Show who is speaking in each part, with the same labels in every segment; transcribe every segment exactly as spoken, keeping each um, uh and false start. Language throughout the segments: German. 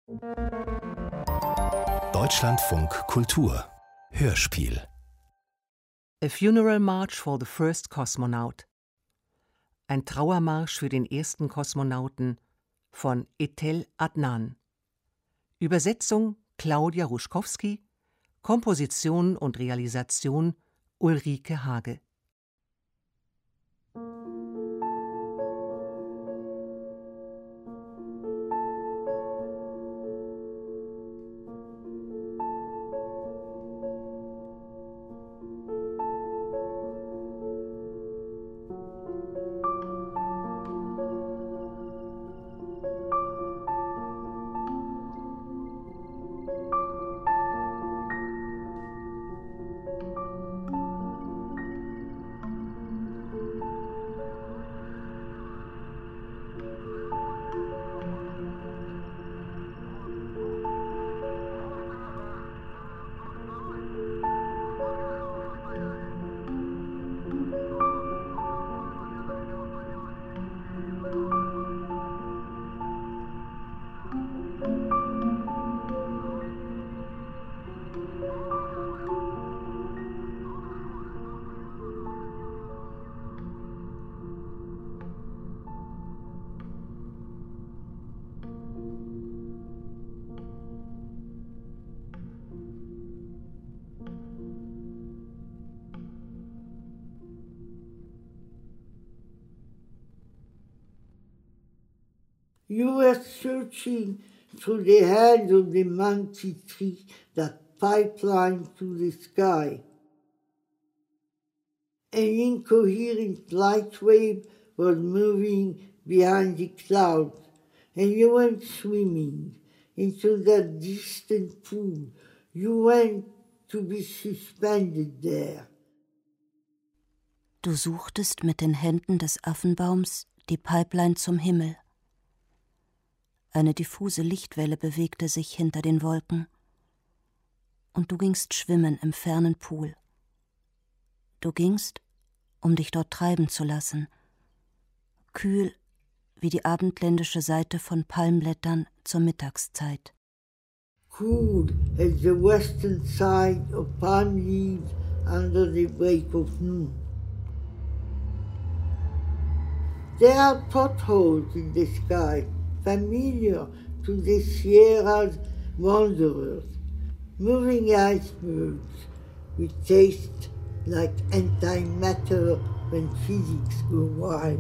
Speaker 1: Deutschlandfunk Kultur Hörspiel
Speaker 2: A Funeral March for the First Cosmonaut. Ein Trauermarsch für den ersten Kosmonauten von Etel Adnan. Übersetzung Claudia Ruschkowski, Komposition und Realisation Ulrike Hage.
Speaker 3: You were searching through the hands of the monkey tree that pipeline to the sky. An incoherent light wave was moving behind the clouds, and you went swimming into that distant pool. You went to be suspended there.
Speaker 4: Du suchtest mit den Händen des Affenbaums die Pipeline zum Himmel. Eine diffuse Lichtwelle bewegte sich hinter den Wolken. Und du gingst schwimmen im fernen Pool. Du gingst, um dich dort treiben zu lassen, kühl wie die abendländische Seite von Palmblättern zur Mittagszeit.
Speaker 3: Cool as the western side of palm leaves under the break of noon. There are potholes in the sky, familiar to the Sierra's wanderers, moving icebergs which taste like antimatter when physics go wild.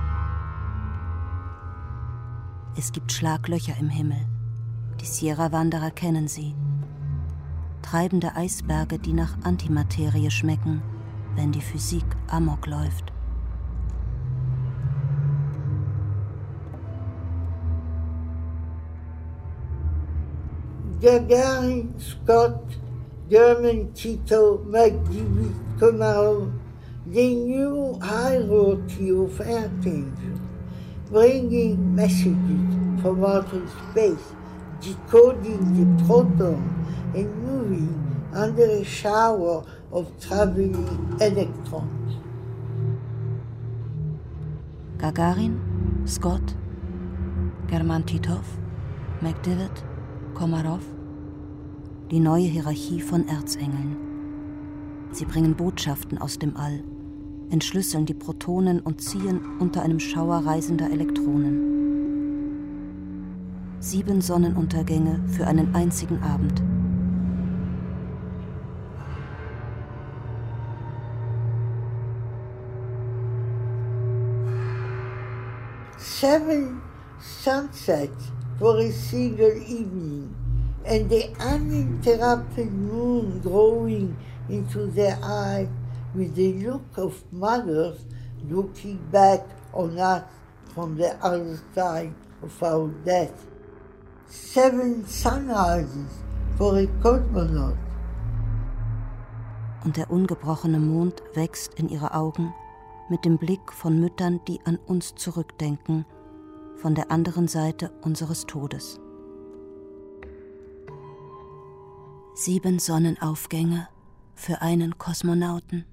Speaker 4: Es gibt Schlaglöcher im Himmel. Die Sierra-Wanderer kennen sie. Treibende Eisberge, die nach Antimaterie schmecken, wenn die Physik amok läuft.
Speaker 3: Gagarin, Scott, German, Tito, McDivitt, Komarov, the new hierarchy of archangels, bringing messages from outer space, decoding the proton and moving under a shower of traveling electrons.
Speaker 4: Gagarin, Scott, German Titov, McDivitt, Komarov, die neue Hierarchie von Erzengeln. Sie bringen Botschaften aus dem All, entschlüsseln die Protonen und ziehen unter einem Schauer reisender Elektronen. Sieben Sonnenuntergänge für einen einzigen Abend.
Speaker 3: Seven sunsets for a single evening, and the uninterrupted moon growing into their eyes with the look of mothers looking back on us from the other side of our death. Seven sunrises for a cosmonaut.
Speaker 4: Und der ungebrochene Mond wächst in ihre Augen mit dem Blick von Müttern, die an uns zurückdenken, von der anderen Seite unseres Todes. Sieben Sonnenaufgänge für einen Kosmonauten.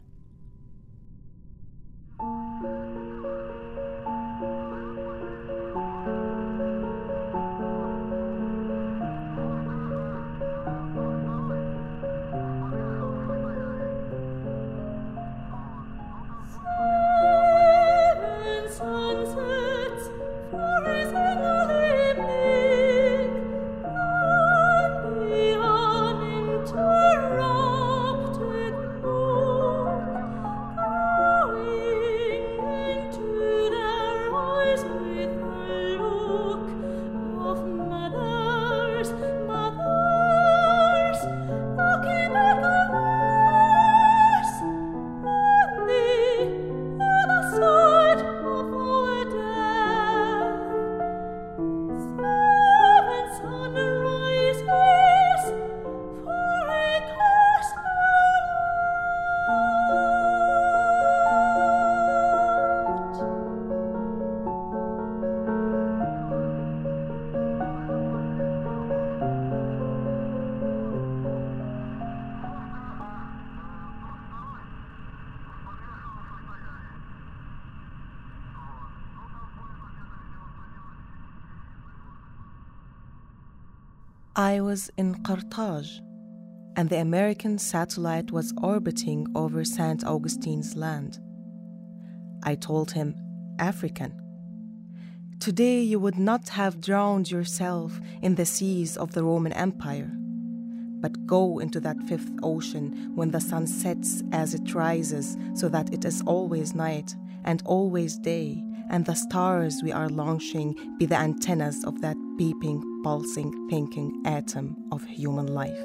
Speaker 5: I was in Carthage, and the American satellite was orbiting over Saint Augustine's land. I told him, African. Today you would not have drowned yourself in the seas of the Roman Empire, but go into that fifth ocean when the sun sets as it rises, so that it is always night and always day, and the stars we are launching be the antennas of that beeping, pulsing, thinking atom of human life.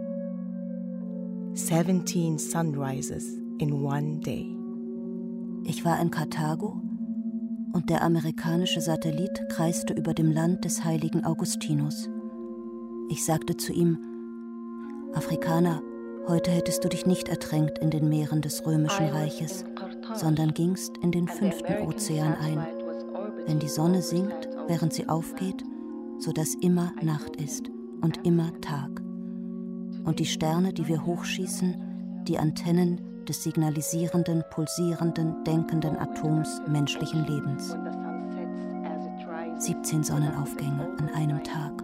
Speaker 5: Seventeen sunrises in one day.
Speaker 4: Ich war in Karthago und der amerikanische Satellit kreiste über dem Land des heiligen Augustinus. Ich sagte zu ihm, Afrikaner, heute hättest du dich nicht ertränkt in den Meeren des Römischen Reiches, sondern gingst in den fünften Ozean ein, wenn die Sonne sinkt, während sie aufgeht, so dass immer Nacht ist und immer Tag. Und die Sterne, die wir hochschießen, die Antennen des signalisierenden, pulsierenden, denkenden Atoms menschlichen Lebens. siebzehn Sonnenaufgänge an einem Tag.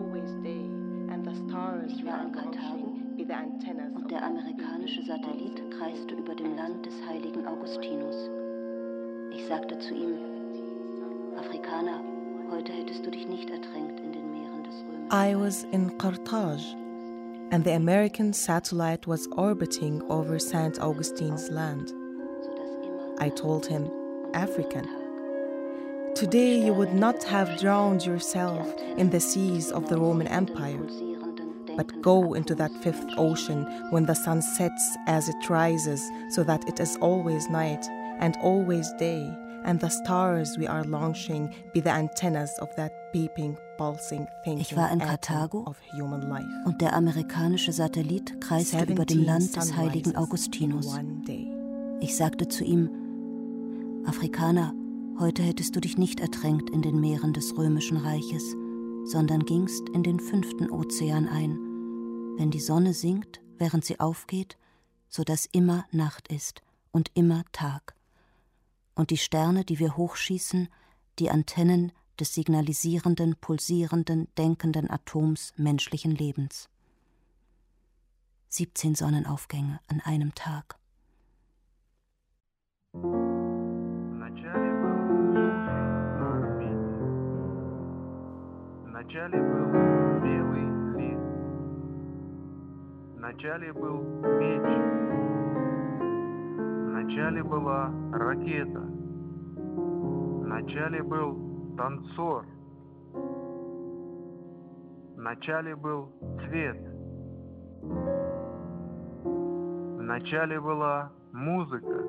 Speaker 4: Ich war in Karthago und der amerikanische Satellit kreiste über dem Land des heiligen Augustinus. Ich sagte zu ihm, Afrikaner, heute hättest du dich nicht ertränkt in den Meeren des Römischen.
Speaker 5: I was in Carthage, and the American satellite was orbiting over Saint Augustine's land. I told him, African. Today you would not have drowned yourself in the seas of the Roman Empire, but go into that fifth ocean when the sun sets as it rises, so that it is always night and always day, and the stars we are launching be the antennas of that beeping, pulsing, thinking atom of human life.
Speaker 4: Und der amerikanische Satellit kreiste über dem Land des heiligen Augustinus. Ich sagte zu ihm, Afrikaner, heute hättest du dich nicht ertränkt in den Meeren des Römischen Reiches, sondern gingst in den fünften Ozean ein, wenn die Sonne sinkt, während sie aufgeht, so dass immer Nacht ist und immer Tag. Und die Sterne, die wir hochschießen, die Antennen des signalisierenden, pulsierenden, denkenden Atoms menschlichen Lebens. siebzehn Sonnenaufgänge an einem Tag.
Speaker 6: Вначале был белый лист, вначале был меч, вначале была ракета, вначале был танцор, вначале был цвет, вначале была музыка.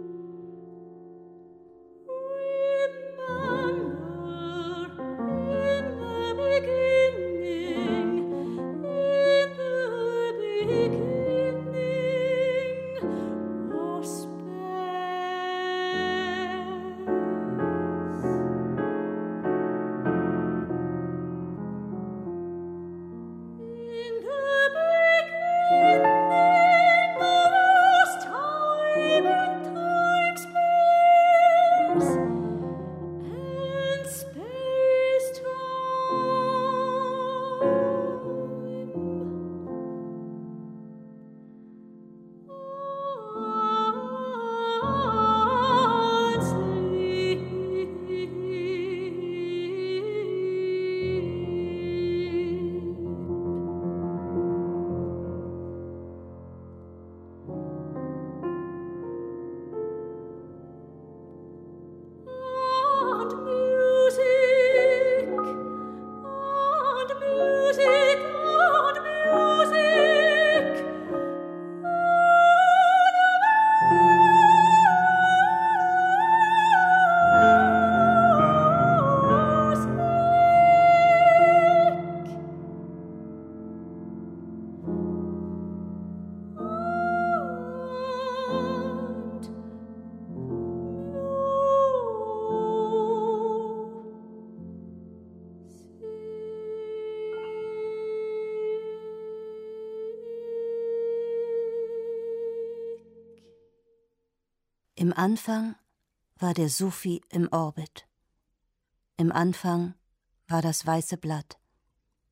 Speaker 4: Im Anfang war der Sufi im Orbit. Im Anfang war das weiße Blatt.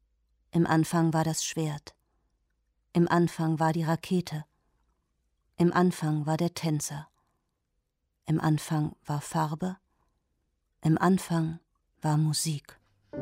Speaker 4: Im Anfang war das Schwert. Im Anfang war die Rakete. Im Anfang war der Tänzer. Im Anfang war Farbe. Im Anfang war Musik.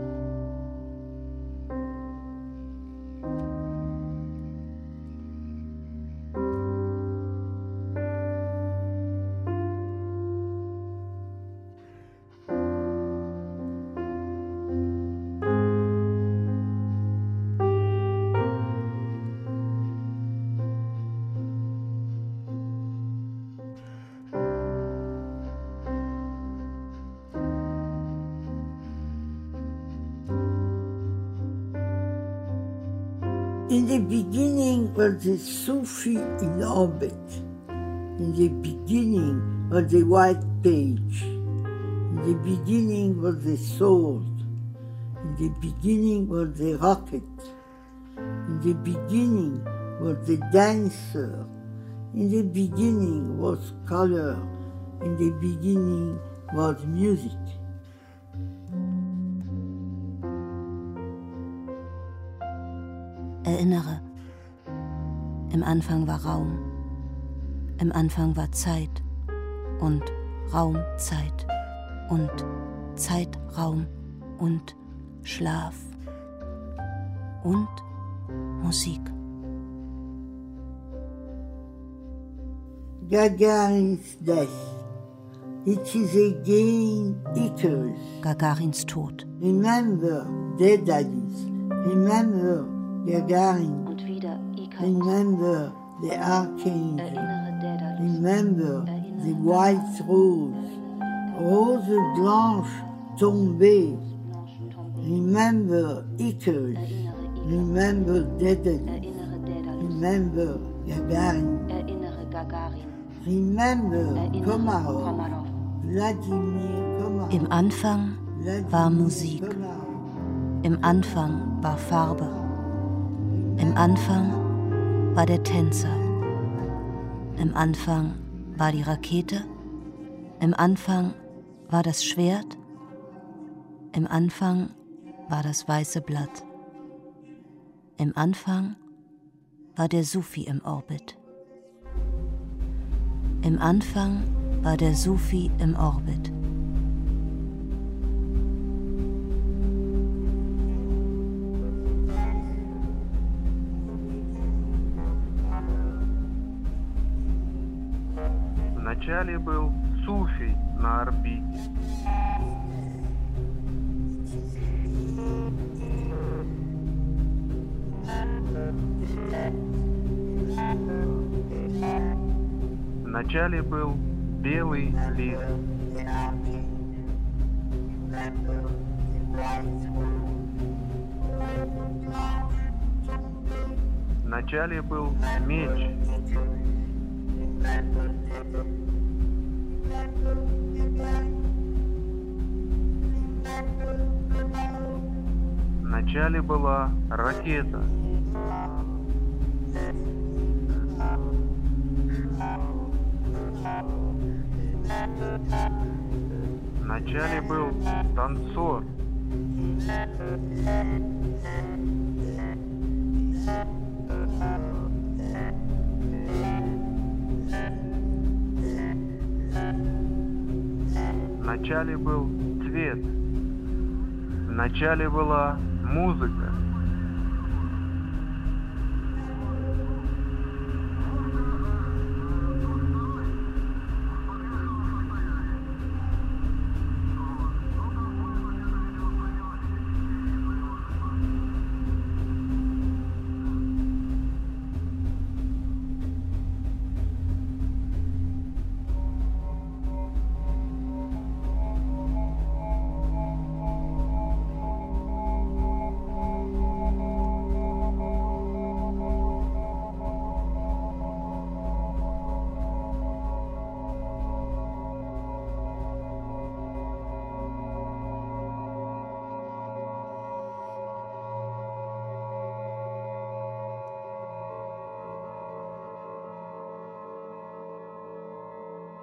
Speaker 3: In the beginning was the Sufi in orbit. In the beginning was the white page. In the beginning was the sword. In the beginning was the rocket. In the beginning was the dancer. In the beginning was color. In the beginning was music.
Speaker 4: Erinnere, im Anfang war Raum, im Anfang war Zeit und Raumzeit und Zeitraum und Schlaf und Musik.
Speaker 3: Gagarin's death. It is again Icarus.
Speaker 4: Gagarins Tod.
Speaker 3: Remember Daedalus. Remember Gagarin.
Speaker 4: Und wieder Icarus.
Speaker 3: Remember the archangel.
Speaker 4: Erinnere Daedalus.
Speaker 3: Remember the white rose. Rose blanche tombée. Remember Icarus. Remember Daedalus.
Speaker 4: Erinnere Daedalus.
Speaker 3: Remember Gagarin.
Speaker 4: Erinnere Gagarin.
Speaker 3: Remember
Speaker 4: Erinnere
Speaker 3: Komarov.
Speaker 4: Komarov.
Speaker 3: Vladimir Komarov.
Speaker 4: Im Anfang war Musik.
Speaker 3: Komarov.
Speaker 4: Im Anfang war Farbe. Im Anfang war der Tänzer. Im Anfang war die Rakete. Im Anfang war das Schwert. Im Anfang war das weiße Blatt. Im Anfang war der Sufi im Orbit. Im Anfang war der Sufi im Orbit.
Speaker 6: Вначале был Суфий на орбите. Вначале был белый лист. Вначале был меч. Вначале была ракета. Вначале был танцор. Вначале был цвет. Вначале была музыка.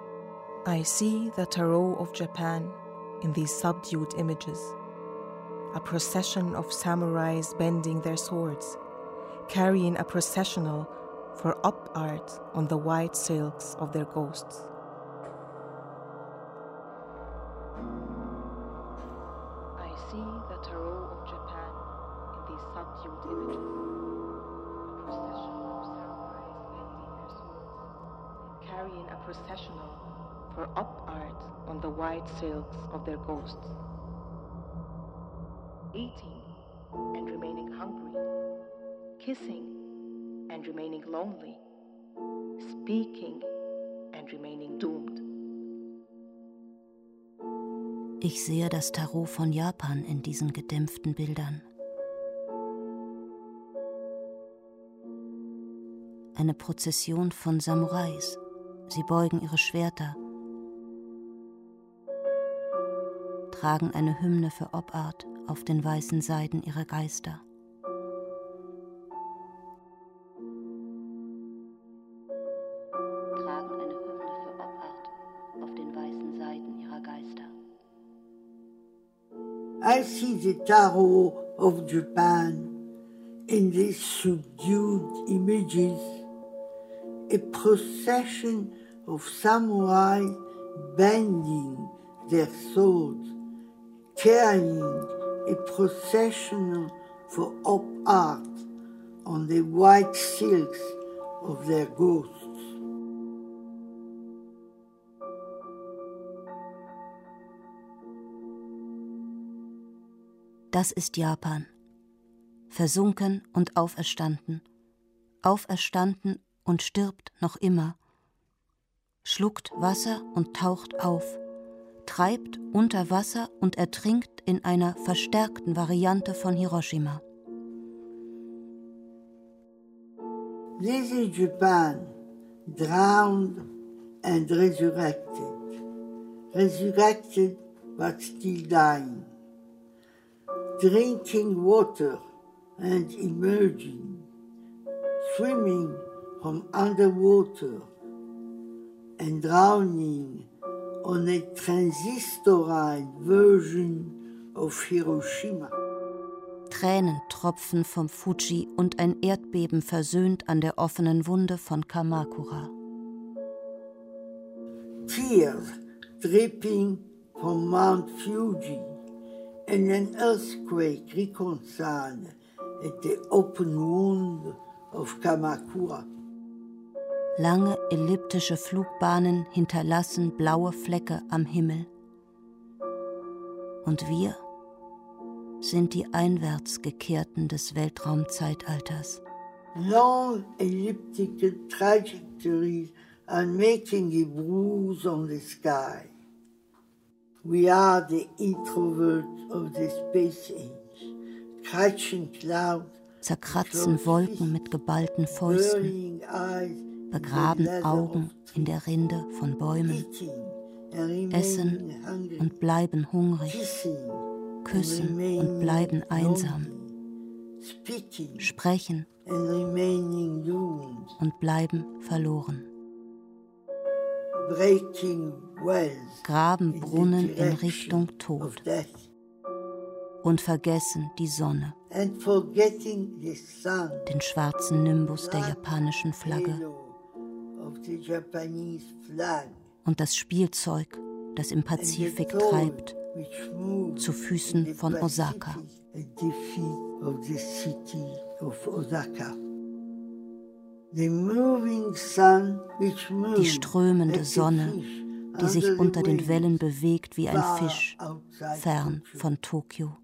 Speaker 5: I see the tarot of Japan in these subdued images. a procession of samurais bending their swords, carrying a processional for up art on the white silks of their ghosts.
Speaker 7: I see the tarot of Japan in these subdued images. A procession of samurais bending their swords, carrying a processional for up art on the white silks of their ghosts. Eating and remaining hungry, kissing and remaining lonely, speaking and remaining doomed.
Speaker 4: Ich sehe das Tarot von Japan in diesen gedämpften Bildern. Eine Prozession von Samurais. Sie beugen ihre Schwerter, tragen eine Hymne für Obart auf den weißen Seiden ihrer Geister. Tragen eine Hymne für Obart auf den weißen Seiden ihrer Geister.
Speaker 3: I see the tarot of Japan in these subdued images, a procession of samurai bending their swords, carrying a processional for up art on the white silks of their ghosts.
Speaker 4: Das ist Japan. Versunken und auferstanden. Auferstanden und stirbt noch immer. Schluckt Wasser und taucht auf. Treibt unter Wasser und ertrinkt in einer verstärkten Variante von Hiroshima.
Speaker 3: This is Japan, drowned and resurrected. Resurrected but still dying. Drinking water and emerging. Swimming from underwater and drowning on a transistorine version of Hiroshima.
Speaker 4: Tränentropfen vom Fuji und ein Erdbeben versöhnt an der offenen Wunde von Kamakura.
Speaker 3: Tears dripping from Mount Fuji and an earthquake reconciled at the open wound of Kamakura.
Speaker 4: Lange elliptische Flugbahnen hinterlassen blaue Flecke am Himmel. Und wir sind die Einwärtsgekehrten des Weltraumzeitalters.
Speaker 3: Long elliptical trajectories are making a bruise on the sky. We are the introverts of the space age, catching clouds,
Speaker 4: zerkratzen Wolken mit geballten Fäusten, begraben Augen in der Rinde von Bäumen, essen und bleiben hungrig, küssen und bleiben einsam, sprechen und bleiben verloren. Graben Brunnen in Richtung Tod und vergessen die Sonne, den schwarzen Nimbus der japanischen Flagge und das Spielzeug, das im Pazifik treibt, zu Füßen von Osaka. Die strömende Sonne, die sich unter den Wellen bewegt wie ein Fisch, fern von Tokio.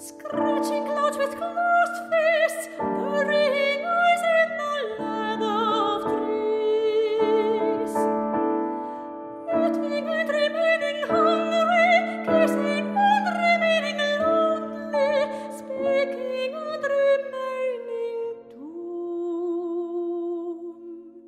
Speaker 8: scratching clouds with closed fists, burying eyes in the land of trees. Eating and remaining hungry, kissing and remaining lonely, speaking and remaining doomed.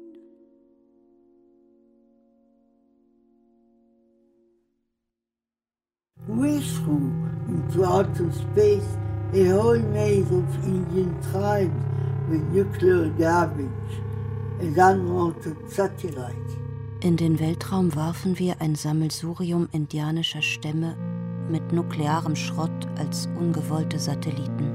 Speaker 3: We threw into outer space a whole maze of Indian tribes with nuclear garbage and unwanted satellites.
Speaker 4: In den Weltraum warfen wir ein Sammelsurium indianischer Stämme mit nuklearem Schrott als ungewollte Satelliten.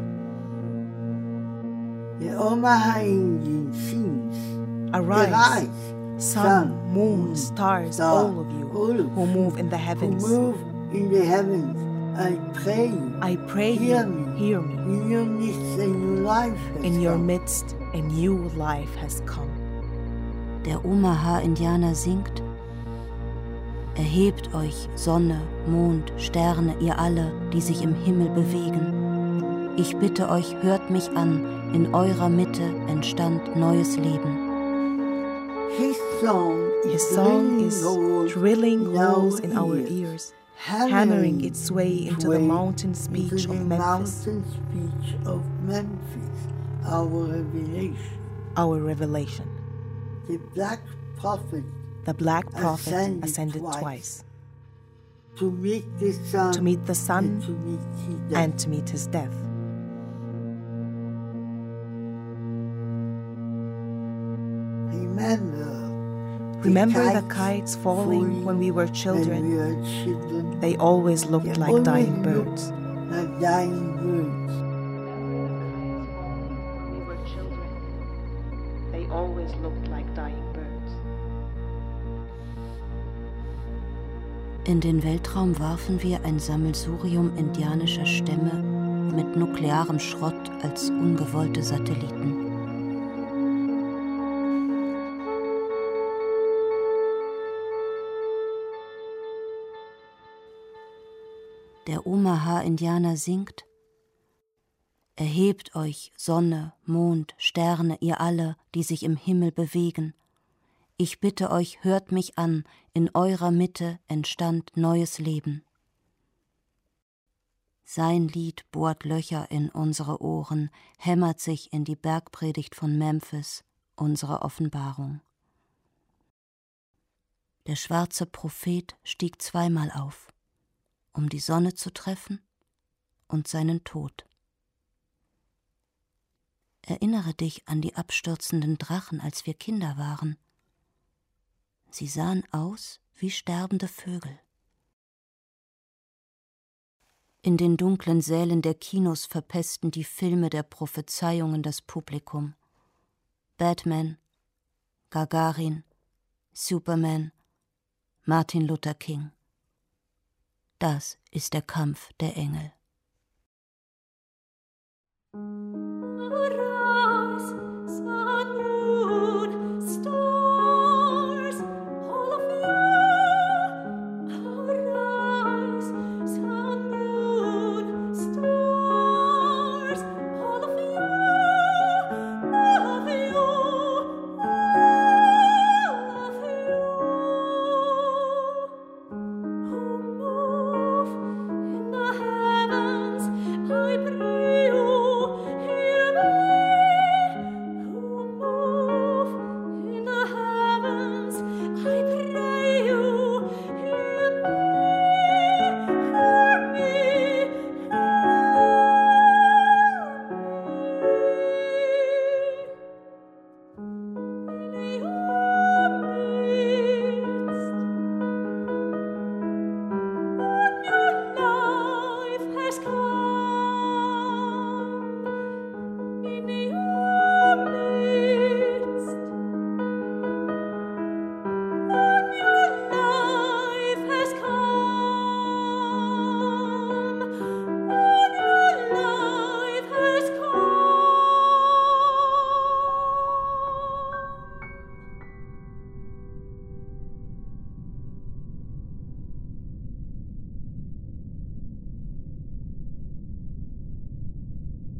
Speaker 3: The Omaha Indian sings.
Speaker 5: Arise,
Speaker 3: Arise,
Speaker 5: sun, moon, stars,
Speaker 3: star,
Speaker 5: all of you
Speaker 3: all of
Speaker 5: who move in the heavens.
Speaker 3: Who move in the heavens. I pray you.
Speaker 5: I pray
Speaker 3: hear
Speaker 5: you,
Speaker 3: me.
Speaker 5: hear me.
Speaker 3: In your midst a new life has
Speaker 5: In your
Speaker 3: come.
Speaker 5: midst, a new life has come.
Speaker 4: Der Omaha-Indianer singt: Erhebt euch, Sonne, Mond, Sterne, ihr alle, die sich im Himmel bewegen. Ich bitte euch, hört mich an, in eurer Mitte entstand neues Leben.
Speaker 3: His song is
Speaker 5: His song
Speaker 3: drilling
Speaker 5: is
Speaker 3: holes
Speaker 5: drilling
Speaker 3: in
Speaker 5: holes
Speaker 3: our
Speaker 5: in our
Speaker 3: ears,
Speaker 5: ears, hammering its way into the
Speaker 3: way
Speaker 5: mountain speech
Speaker 3: into
Speaker 5: of
Speaker 3: the
Speaker 5: Memphis,
Speaker 3: mountain speech of Memphis, our revelation.
Speaker 5: our revelation.
Speaker 3: The black prophet
Speaker 5: The black prophet
Speaker 3: ascended,
Speaker 5: ascended
Speaker 3: twice,
Speaker 5: twice
Speaker 3: to meet the sun,
Speaker 5: to meet the sun
Speaker 3: and to meet his death.
Speaker 5: and to meet his death.
Speaker 3: Remember,
Speaker 5: Remember the
Speaker 3: kites
Speaker 5: kites falling when we were
Speaker 3: when
Speaker 5: children?
Speaker 3: we were children,
Speaker 5: They always looked
Speaker 3: They
Speaker 5: like
Speaker 3: always
Speaker 5: dying
Speaker 3: looked
Speaker 5: birds.
Speaker 3: like dying birds.
Speaker 7: When we were children, they always looked like dying birds.
Speaker 4: In den Weltraum warfen wir ein Sammelsurium indianischer Stämme mit nuklearem Schrott als ungewollte Satelliten. Der Omaha-Indianer singt: Erhebt euch, Sonne, Mond, Sterne, ihr alle, die sich im Himmel bewegen. Ich bitte euch, hört mich an, in eurer Mitte entstand neues Leben. Sein Lied bohrt Löcher in unsere Ohren, hämmert sich in die Bergpredigt von Memphis, unsere Offenbarung. Der schwarze Prophet stieg zweimal auf, um die Sonne zu treffen und seinen Tod. Erinnere dich an die abstürzenden Drachen, als wir Kinder waren. Sie sahen aus wie sterbende Vögel. In den dunklen Sälen der Kinos verpesten die Filme der Prophezeiungen das Publikum. Batman, Gagarin, Superman, Martin Luther King. Das ist der Kampf der Engel.
Speaker 8: Arise, sun, moon, stars, all of you. Arise, sun, moon, stars, all of you. All of you, all of you. Who move in the heavens.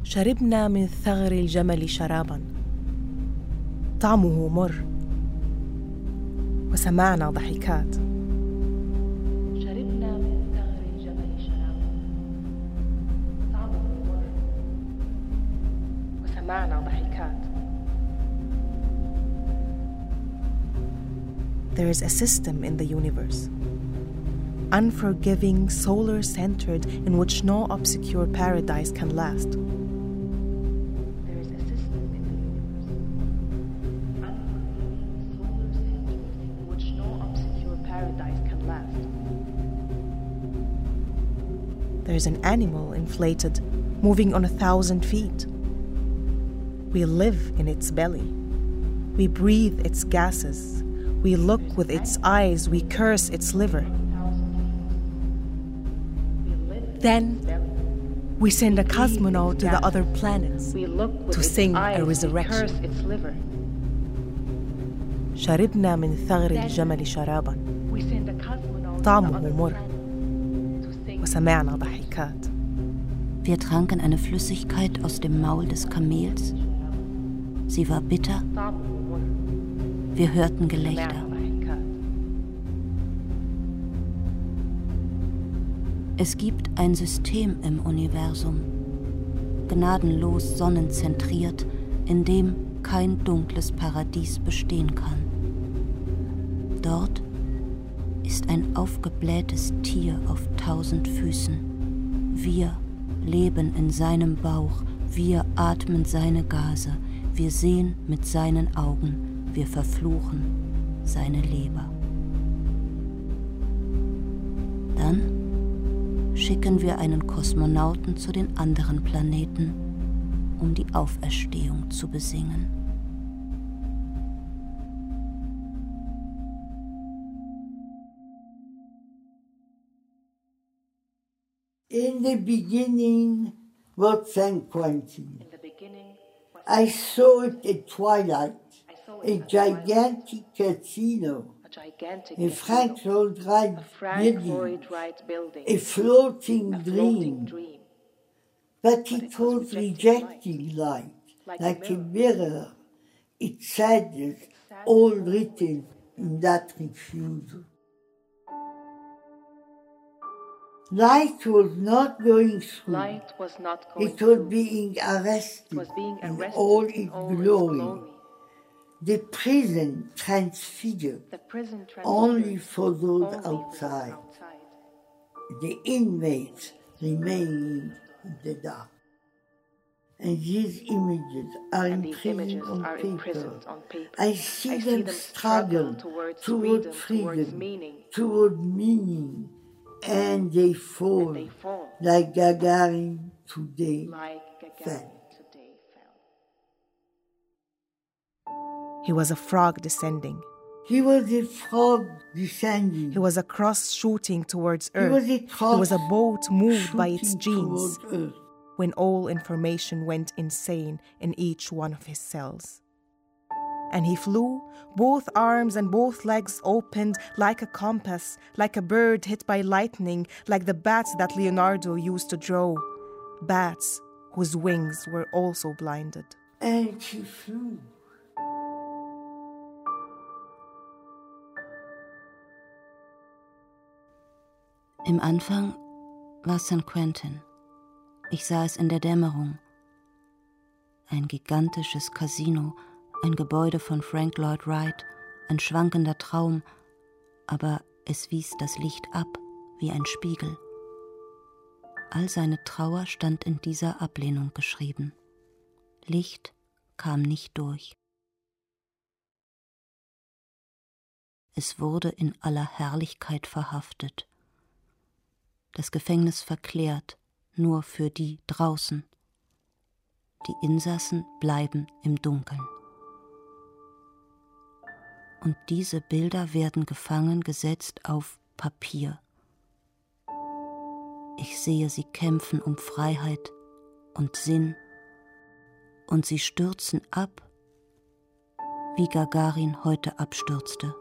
Speaker 5: شربنا من ثغر الجمل شرابا طعمه مر وسمعنا ضحكات.
Speaker 7: شربنا من ثغر الجبل شرابا طعمه مر وسمعنا ضحكات.
Speaker 5: There is a system in the universe, unforgiving, solar-centered, in which no obscure paradise can last.
Speaker 7: There is a system in the universe, unforgiving, solar-centered, in which no obscure paradise can last.
Speaker 5: There is an animal inflated, moving on a thousand feet. We live in its belly. We breathe its gases. We look with its eyes. We curse its liver. Then we send a cosmonaut to the other planets to sing a resurrection. شربنا من ثغر الجمل شرابا طعمه مر وسمعنا ضحكات.
Speaker 4: Wir tranken eine Flüssigkeit aus dem Maul des Kamels. Sie war bitter. Wir hörten Gelächter. Es gibt ein System im Universum, gnadenlos sonnenzentriert, in dem kein dunkles Paradies bestehen kann. Dort ist ein aufgeblähtes Tier auf tausend Füßen. Wir leben in seinem Bauch, wir atmen seine Gase, wir sehen mit seinen Augen, wir verfluchen seine Leber. Dann schicken wir einen Kosmonauten zu den anderen Planeten, um die Auferstehung zu besingen.
Speaker 3: In the beginning was Saint Quentin. I saw it at twilight, a gigantic casino, a Frank Lloyd Wright building, a floating dream. But it was rejecting light, like a mirror, its sadness all written in that refusal. Light was not going through.
Speaker 7: Light was not going
Speaker 3: it was
Speaker 7: through.
Speaker 3: being arrested,
Speaker 7: It was being
Speaker 3: in
Speaker 7: arrested
Speaker 3: all its
Speaker 7: in all
Speaker 3: glory.
Speaker 7: its glory.
Speaker 3: The prison transfigured,
Speaker 7: The prison
Speaker 3: only for those
Speaker 7: only
Speaker 3: outside.
Speaker 7: outside.
Speaker 3: The inmates remaining in the dark. And these images are
Speaker 7: And these
Speaker 3: imprisoned
Speaker 7: images
Speaker 3: on
Speaker 7: are
Speaker 3: paper.
Speaker 7: imprisoned on paper.
Speaker 3: I see
Speaker 7: I
Speaker 3: them
Speaker 7: see them
Speaker 3: struggle
Speaker 7: towards
Speaker 3: toward
Speaker 7: freedom,
Speaker 3: freedom,
Speaker 7: towards meaning.
Speaker 3: toward meaning, and they fall,
Speaker 7: And they fall
Speaker 3: like Gagarin today
Speaker 7: like Gagarin
Speaker 3: fell.
Speaker 7: today fell.
Speaker 5: He was a frog descending.
Speaker 3: He was a frog descending.
Speaker 5: He was a cross shooting towards
Speaker 3: He
Speaker 5: Earth.
Speaker 3: was a cross
Speaker 5: He was a boat moved by its
Speaker 3: shooting
Speaker 5: genes
Speaker 3: toward Earth.
Speaker 5: when all information went insane in each one of his cells. And he flew, both arms and both legs opened like a compass, like a bird hit by lightning, like the bats that Leonardo used to draw, bats whose wings were also blinded.
Speaker 3: And he flew.
Speaker 4: Im Anfang war Saint Quentin. Ich sah es in der Dämmerung. Ein gigantisches Casino, ein Gebäude von Frank Lloyd Wright, ein schwankender Traum, aber es wies das Licht ab wie ein Spiegel. All seine Trauer stand in dieser Ablehnung geschrieben. Licht kam nicht durch. Es wurde in aller Herrlichkeit verhaftet. Das Gefängnis verklärt, nur für die draußen. Die Insassen bleiben im Dunkeln. Und diese Bilder werden gefangen gesetzt auf Papier. Ich sehe sie kämpfen um Freiheit und Sinn, und sie stürzen ab, wie Gagarin heute abstürzte.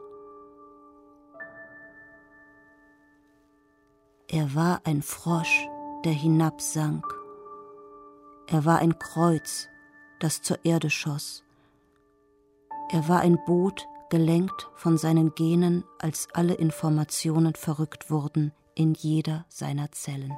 Speaker 4: Er war ein Frosch, der hinabsank. Er war ein Kreuz, das zur Erde schoss. Er war ein Boot, gelenkt von seinen Genen, als alle Informationen verrückt wurden in jeder seiner Zellen.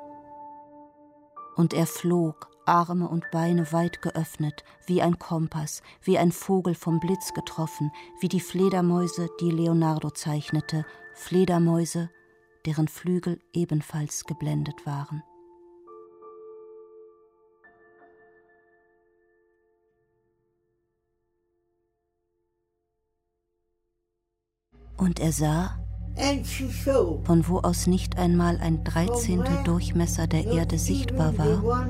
Speaker 4: Und er flog, Arme und Beine weit geöffnet, wie ein Kompass, wie ein Vogel vom Blitz getroffen, wie die Fledermäuse, die Leonardo zeichnete, Fledermäuse, deren Flügel ebenfalls geblendet waren. Und er sah, von wo aus nicht einmal ein Dreizehntel Durchmesser der Erde sichtbar war,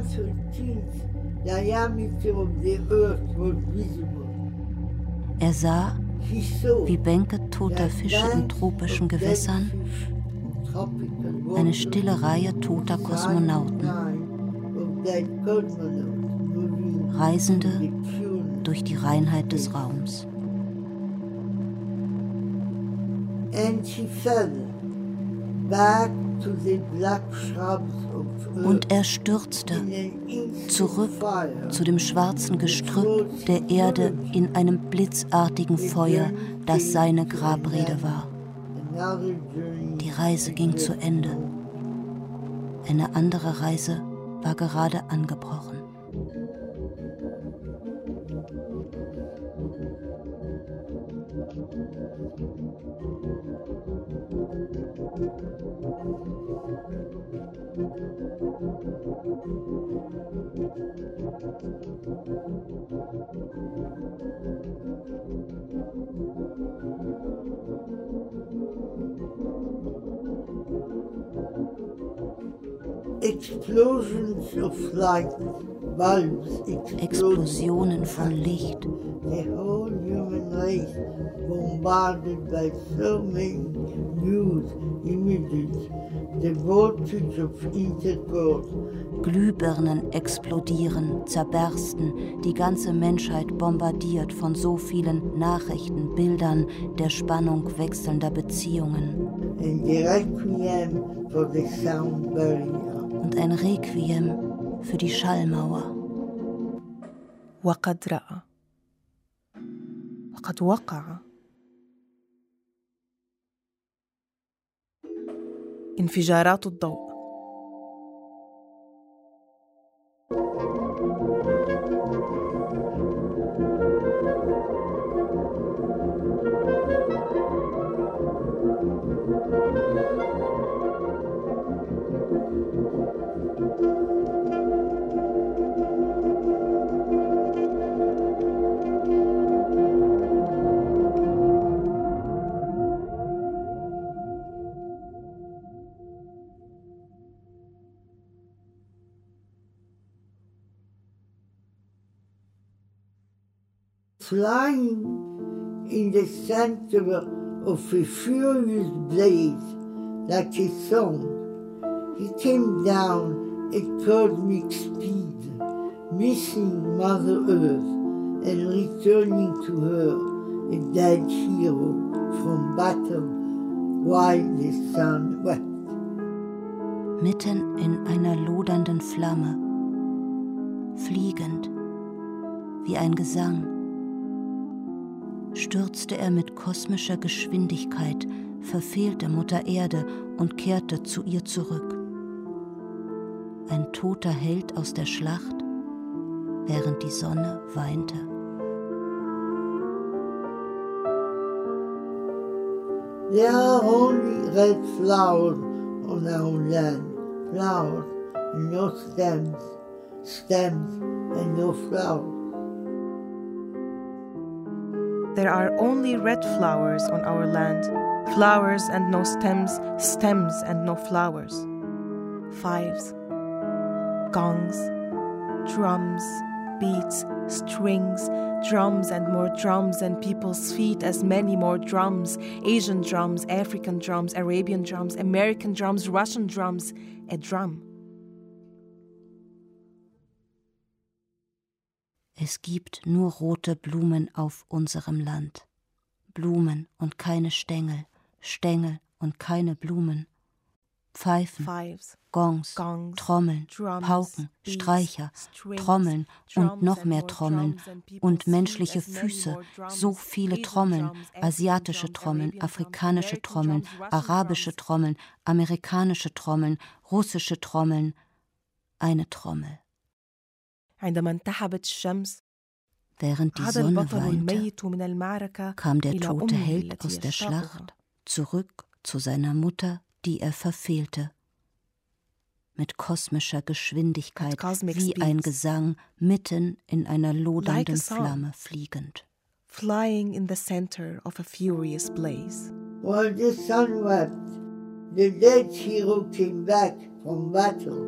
Speaker 4: er sah, wie Bänke toter Fische in tropischen Gewässern, eine stille Reihe toter Kosmonauten, Reisende durch die Reinheit des Raums. Und er stürzte zurück zu dem schwarzen Gestrüpp der Erde in einem blitzartigen Feuer, das seine Grabrede war. Die Reise ging zu Ende. Eine andere Reise war gerade angebrochen.
Speaker 3: Explosions of light, bulbs,
Speaker 4: Explosionen von Licht.
Speaker 3: The whole human race bombarded by so many news, images, the voltage of intercourse.
Speaker 4: Glühbirnen explodieren, zerbersten, die ganze Menschheit bombardiert von so vielen Nachrichten, Bildern, der Spannung wechselnder Beziehungen.
Speaker 3: And the requiem for the sound barrier.
Speaker 4: Und ein Requiem für die Schallmauer.
Speaker 5: وقد رأى وقد وقع انفجارات الضوء.
Speaker 3: Flying in the center of a furious blaze, like a song, he came down at cosmic speed, missing Mother Earth and returning to her a dead hero from battle while the sun wept.
Speaker 4: Mitten in einer lodernden Flamme, fliegend wie ein Gesang, stürzte er mit kosmischer Geschwindigkeit, verfehlte Mutter Erde und kehrte zu ihr zurück. Ein toter Held aus der Schlacht, während die Sonne weinte.
Speaker 3: There are only red flowers on our land, flowers and no stems, stems and no flowers.
Speaker 5: There are only red flowers on our land, flowers and no stems, stems and no flowers. Fives, gongs, drums, beats, strings, drums and more drums and people's feet as many more drums, Asian drums, African drums, Arabian drums, American drums, Russian drums, a drum.
Speaker 4: Es gibt nur rote Blumen auf unserem Land. Blumen und keine Stängel, Stängel und keine Blumen. Pfeifen,
Speaker 5: Fives,
Speaker 4: Gongs,
Speaker 5: Gongs,
Speaker 4: Trommeln,
Speaker 5: drums,
Speaker 4: Pauken,
Speaker 5: beats,
Speaker 4: Streicher,
Speaker 5: strings,
Speaker 4: Trommeln
Speaker 5: drums
Speaker 4: und noch
Speaker 5: and
Speaker 4: mehr
Speaker 5: more
Speaker 4: Trommeln
Speaker 5: drums and people
Speaker 4: und
Speaker 5: sing
Speaker 4: menschliche
Speaker 5: as many
Speaker 4: Füße,
Speaker 5: more drums,
Speaker 4: so viele
Speaker 5: Asian
Speaker 4: Trommeln,
Speaker 5: drums, African
Speaker 4: asiatische
Speaker 5: drums,
Speaker 4: Trommeln,
Speaker 5: Arabian drums,
Speaker 4: afrikanische
Speaker 5: American
Speaker 4: Trommeln,
Speaker 5: drums, Russian
Speaker 4: arabische
Speaker 5: drums.
Speaker 4: Trommeln, amerikanische Trommeln, russische Trommeln, eine Trommel.
Speaker 5: عندما انتحبت الشمس
Speaker 4: Während die
Speaker 5: عاد
Speaker 4: Sonne
Speaker 5: البطل
Speaker 4: weinte,
Speaker 5: الميت من المعركة
Speaker 4: kam der
Speaker 5: إلى
Speaker 4: tote
Speaker 5: أمه
Speaker 4: Held
Speaker 5: التي
Speaker 4: aus der
Speaker 5: يشتاقها.
Speaker 4: Schlacht zurück zu seiner Mutter, die er verfehlte. Mit kosmischer Geschwindigkeit,
Speaker 5: At cosmic
Speaker 4: wie
Speaker 5: speeds.
Speaker 4: ein Gesang, mitten in einer lodernden
Speaker 5: Like a song.
Speaker 4: Flamme fliegend.
Speaker 5: Flying in the center of a furious blaze.
Speaker 3: While the sun wept, the dead hero came back from battle.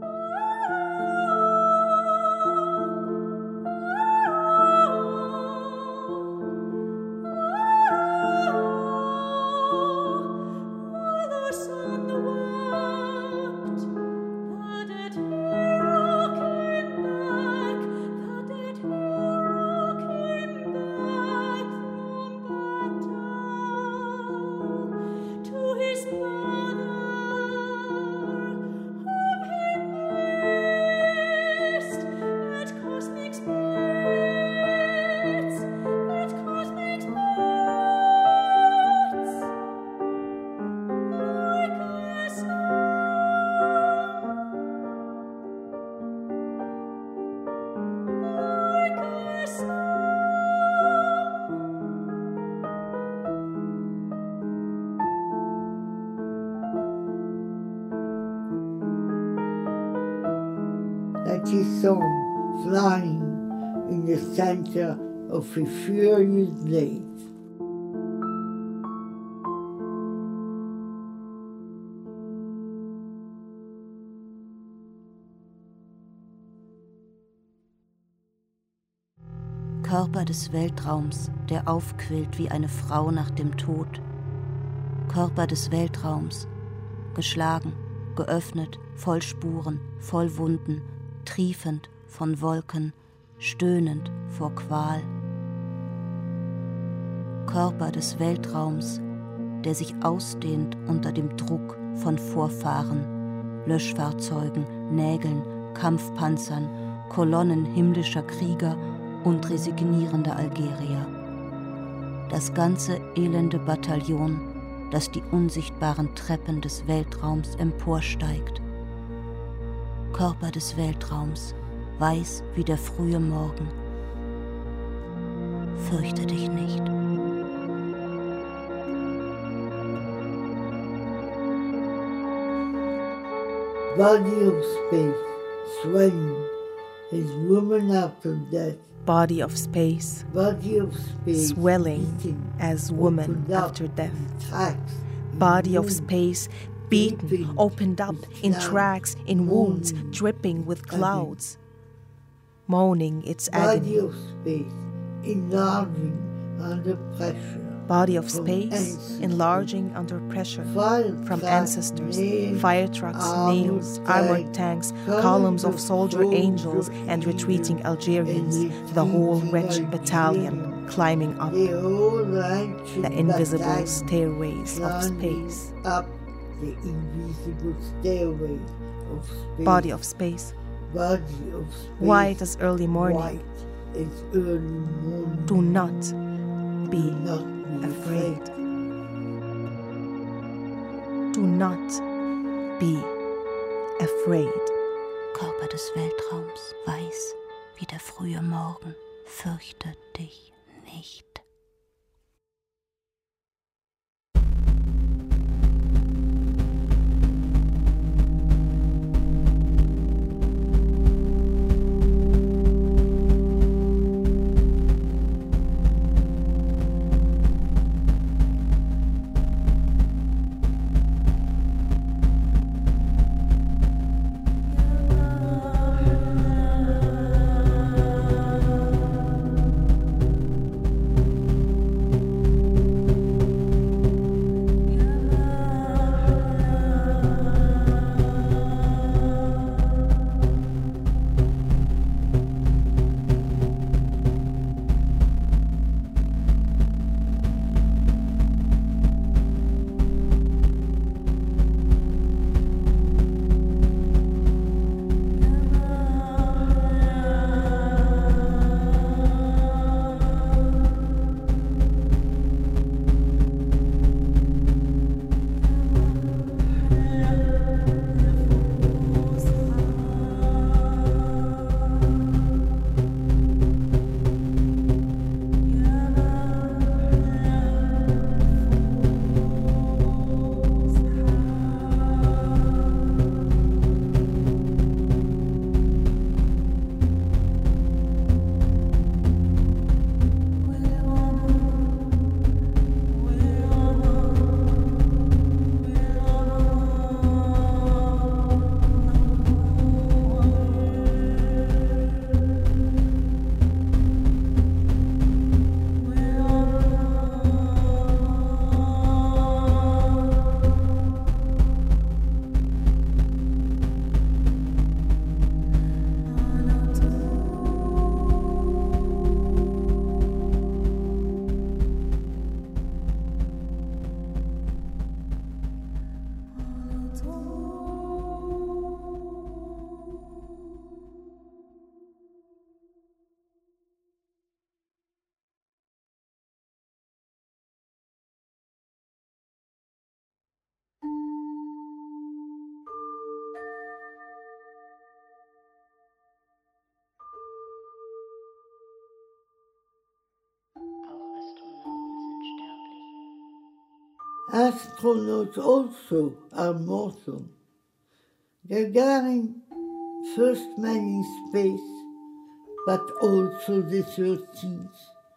Speaker 3: Like his song flying in the center of a furious blaze.
Speaker 4: Körper des Weltraums, der aufquillt wie eine Frau nach dem Tod. Körper des Weltraums, geschlagen, geöffnet, voll Spuren, voll Wunden, triefend von Wolken, stöhnend vor Qual. Körper des Weltraums, der sich ausdehnt unter dem Druck von Vorfahren, Löschfahrzeugen, Nägeln, Kampfpanzern, Kolonnen himmlischer Krieger und resignierender Algerier. Das ganze elende Bataillon, das die unsichtbaren Treppen des Weltraums emporsteigt. Körper des Weltraums, weiß wie der frühe Morgen. Fürchte dich nicht.
Speaker 3: Body of space, swelling, as woman after death.
Speaker 5: Body of space,
Speaker 3: Body of space,
Speaker 5: swelling
Speaker 3: beaten,
Speaker 5: as woman
Speaker 3: opened up
Speaker 5: after death.
Speaker 3: in tracks, in
Speaker 5: Body of
Speaker 3: wounds,
Speaker 5: space, beaten,
Speaker 3: dripping
Speaker 5: opened up
Speaker 3: with
Speaker 5: in
Speaker 3: clouds,
Speaker 5: tracks, in wounds,
Speaker 3: moaning,
Speaker 5: dripping with
Speaker 3: agony.
Speaker 5: clouds, moaning its
Speaker 3: Body
Speaker 5: agony.
Speaker 3: of space, enlarging under pressure.
Speaker 5: Body of
Speaker 3: from
Speaker 5: space,
Speaker 3: ancestors,
Speaker 5: enlarging under pressure.
Speaker 3: fire
Speaker 5: From
Speaker 3: trucks,
Speaker 5: ancestors,
Speaker 3: nails,
Speaker 5: fire trucks,
Speaker 3: armored
Speaker 5: nails, armored tanks, columns of soldier angels, and retreating Algerians, the whole wretched battalion climbing up
Speaker 3: the whole ancient
Speaker 5: the invisible
Speaker 3: battalion
Speaker 5: stairways of
Speaker 3: climbing
Speaker 5: space.
Speaker 3: up the invisible stairway of space.
Speaker 5: Body of space,
Speaker 3: Body of space,
Speaker 5: white as early morning.
Speaker 3: white as early morning.
Speaker 5: Do not be
Speaker 3: Do not be
Speaker 5: afraid. Do not be afraid.
Speaker 4: Körper des Weltraums, weiß wie der frühe Morgen. Fürchte dich nicht.
Speaker 3: Astronauts also are mortal. Gagarin, first man in space, but also the thirteenth.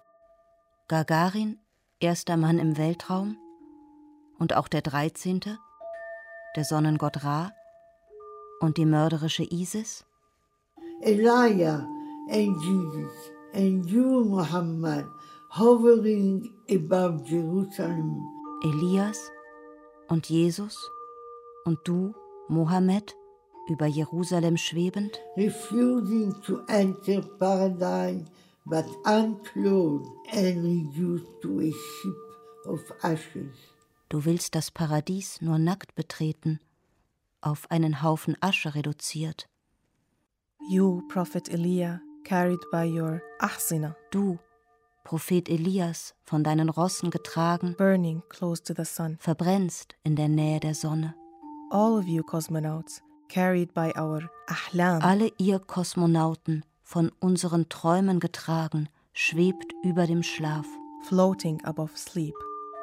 Speaker 4: Gagarin, erster Mann im Weltraum und auch der dreizehnte, der Sonnengott Ra und die mörderische Isis?
Speaker 3: Elijah and Jesus and you, Muhammad, hovering above Jerusalem.
Speaker 4: Elias und Jesus und du, Mohammed, über Jerusalem schwebend?
Speaker 3: Refusing to enter paradise, but unclothed and reduced to a heap of ashes.
Speaker 4: Du willst das Paradies nur nackt betreten, auf einen Haufen Asche reduziert.
Speaker 5: You, Prophet Elia, carried by your ahsina.
Speaker 4: Du, Prophet Elias, von deinen Rossen getragen,
Speaker 5: burning close to the sun.
Speaker 4: Verbrennst in der Nähe der Sonne.
Speaker 5: All of you cosmonauts, carried by our ahlam.
Speaker 4: Alle ihr Kosmonauten, von unseren Träumen getragen, schwebt über dem Schlaf.
Speaker 5: Floating above sleep.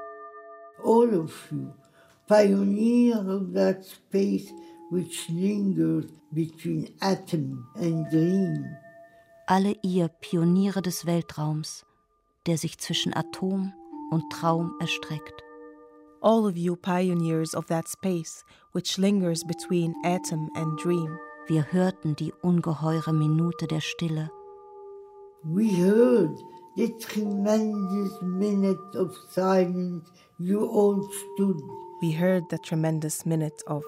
Speaker 3: All of you, pioneers of that space which lingers between atom and dream.
Speaker 4: Alle ihr Pioniere des Weltraums, der sich zwischen Atom und Traum erstreckt.
Speaker 5: All of you pioneers of that space which lingers between atom and dream.
Speaker 4: Wir hörten die ungeheure Minute der Stille.
Speaker 3: We heard the tremendous minute of silence you all stood.
Speaker 5: We heard the tremendous minute of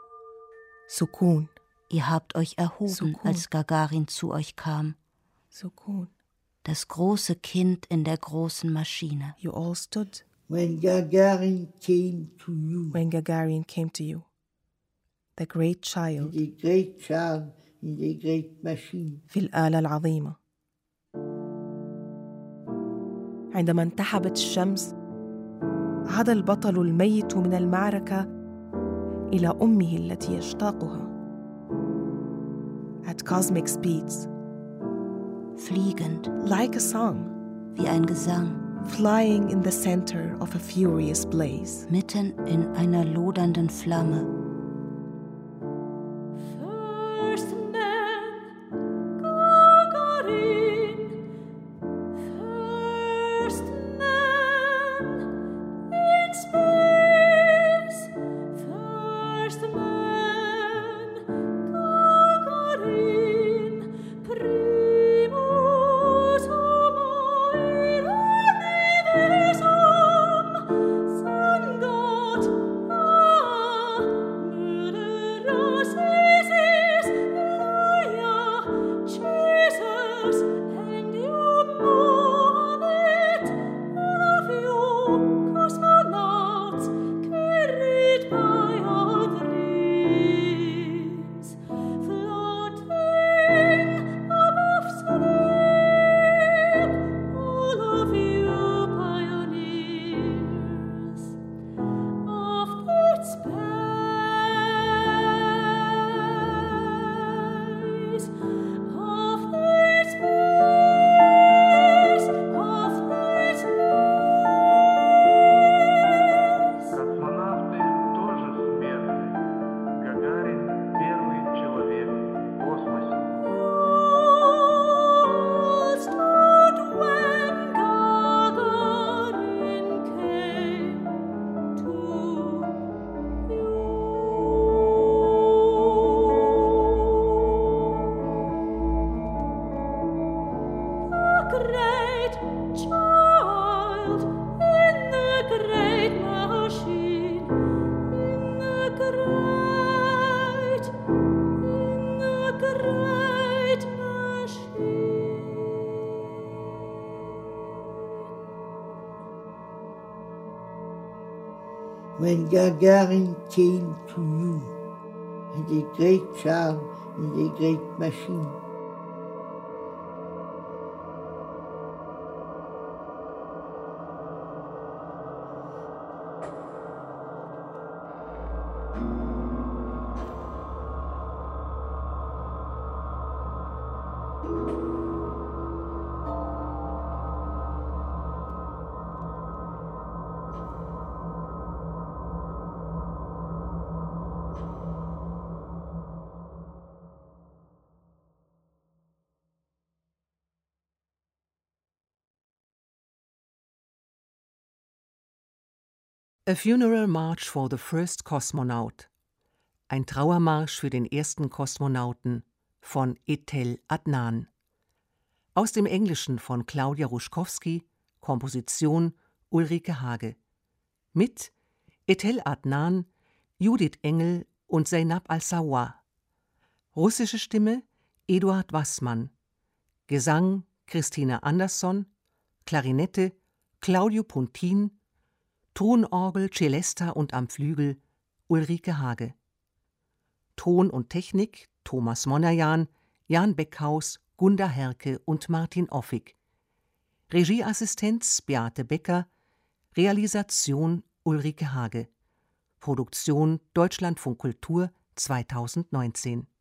Speaker 5: Sukun.
Speaker 4: Ihr habt euch erhoben,
Speaker 5: Sukun.
Speaker 4: als Gagarin zu euch kam.
Speaker 5: Sukun.
Speaker 4: Das große Kind in der großen Maschine.
Speaker 5: You all stood.
Speaker 3: When Gagarin came to you.
Speaker 5: When Gagarin came to you. The great child.
Speaker 3: The great child in the great machine.
Speaker 5: في الآلة العظيمة. عندما انتحبت الشمس عاد البطل الميت من المعركة إلى أمه التي يشتاقها. At cosmic speeds.
Speaker 4: Fliegend.
Speaker 5: Like a song.
Speaker 4: Wie ein Gesang.
Speaker 5: Flying in the center of a furious blaze.
Speaker 4: Mitten in einer lodernden Flamme.
Speaker 8: First man, Gagarin. First man in space. First man, Gagarin. Primus homo in universum. Sun God, ah, murderous Isis, Elijah, Jesus, and you, Mohammed, all of you cosmonauts, carried by our dreams, floating above sleep, all of you pioneers of that space, of that space, of that space.
Speaker 6: Космонавты тоже смертны. Гагарин — первый человек в космосе.
Speaker 8: All stood when Gagarin came to you. The great child in the great machine, in the great, in the great machine.
Speaker 3: When Gagarin came to you, and the great child in the great machine.
Speaker 2: A Funeral March for the First Cosmonaut. Ein Trauermarsch für den ersten Kosmonauten von Etel Adnan. Aus dem Englischen von Claudia Ruschkowski, Komposition Ulrike Hage. Mit Etel Adnan, Judith Engel und Zeynab Al-Sawwa. Russische Stimme Eduard Wassmann. Gesang Christina Andersson. Klarinette Claudio Puntin. Tonorgel, Celesta und am Flügel Ulrike Hage. Ton und Technik Thomas Monajan, Jan Beckhaus, Gunda Herke und Martin Offig. Regieassistenz Beate Becker. Realisation Ulrike Hage. Produktion Deutschlandfunk Kultur zweitausendneunzehn.